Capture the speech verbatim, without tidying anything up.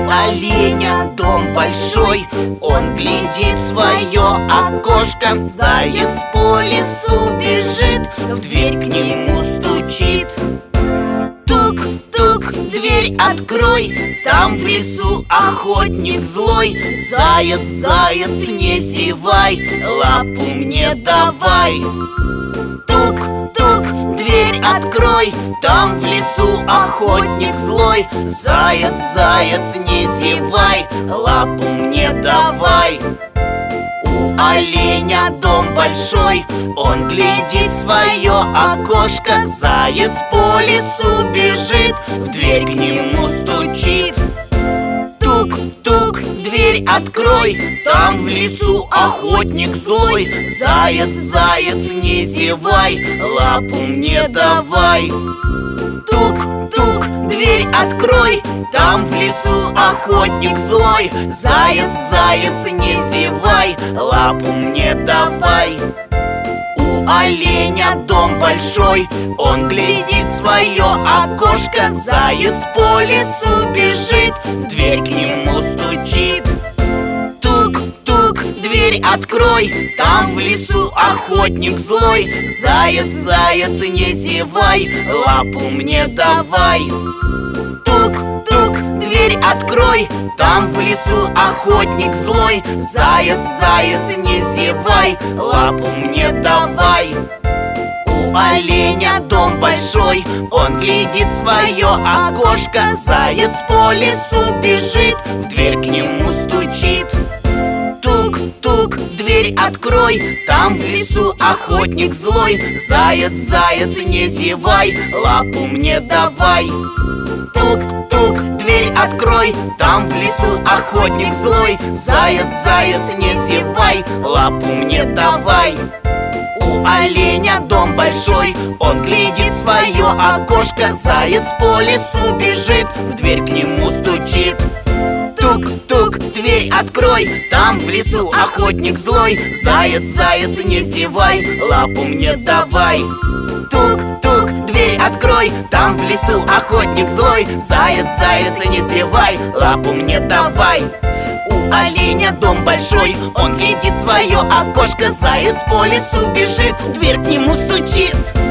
У оленя дом большой, он глядит в свое окошко. Заяц по лесу бежит, в дверь к нему стучит. Тук-тук, дверь открой, там в лесу охотник злой. Заяц, заяц, не зевай, лапу мне давай. Тук-тук, дверь открой, там в лесу охотник злой. Заяц, заяц, не зевай, лапу мне давай. У оленя дом большой, он глядит в свое окошко. Заяц по лесу бежит, в дверь к нему стучит. Тук-тук, дверь открой, там в лесу охотник злой. Заяц, заяц, не зевай, лапу мне давай. Тук-тук, дверь открой, там в лесу охотник злой. Заяц, заяц, не зевай, лапу мне давай. У оленя дом большой, он глядит в свое окошко. Заяц по лесу бежит, в дверь к нему стучит. Тук-тук, дверь открой, там в лесу охотник злой. Заяц, заяц, не зевай, лапу мне давай. Тук-тук, дверь открой, там в лесу охотник злой. Заяц, заяц, не зевай, лапу мне давай. У оленя дом большой, он глядит в свое окошко. Заяц по лесу бежит, в дверь к нему стучит. Тук-тук, дверь открой, там в лесу охотник злой. Заяц, заяц, не зевай, лапу мне давай. Тук-тук, дверь открой, там в лесу охотник злой. Заяц, заяц, не зевай, лапу мне давай. У оленя дом большой, он глядит в свое окошко. Заяц по лесу бежит, в дверь к нему стучит. Тук-тук, дверь открой, там в лесу охотник злой. Заяц, заяц, не зевай, лапу мне давай. Тук-тук, дверь открой, там в лесу охотник злой. Заяц, заяц, не зевай, лапу мне давай. У оленя дом большой, он глядит в свое окошко. Заяц по лесу бежит, в дверь к нему стучит.